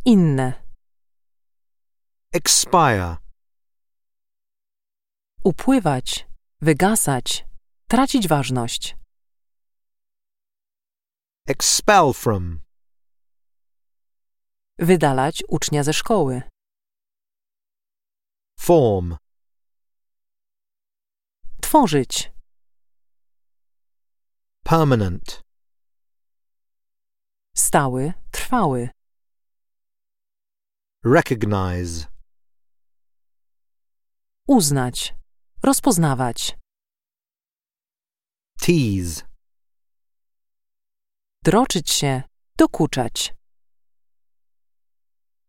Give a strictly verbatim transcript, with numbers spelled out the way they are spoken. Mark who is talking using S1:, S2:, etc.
S1: Inne.
S2: Expire.
S1: Upływać, wygasać, tracić ważność.
S2: Expel from.
S1: Wydalać ucznia ze szkoły.
S2: Form.
S1: Tworzyć.
S2: Permanent.
S1: Stały, trwały.
S2: Recognize.
S1: Uznać. Rozpoznawać.
S2: Tease.
S1: Droczyć się. Dokuczać.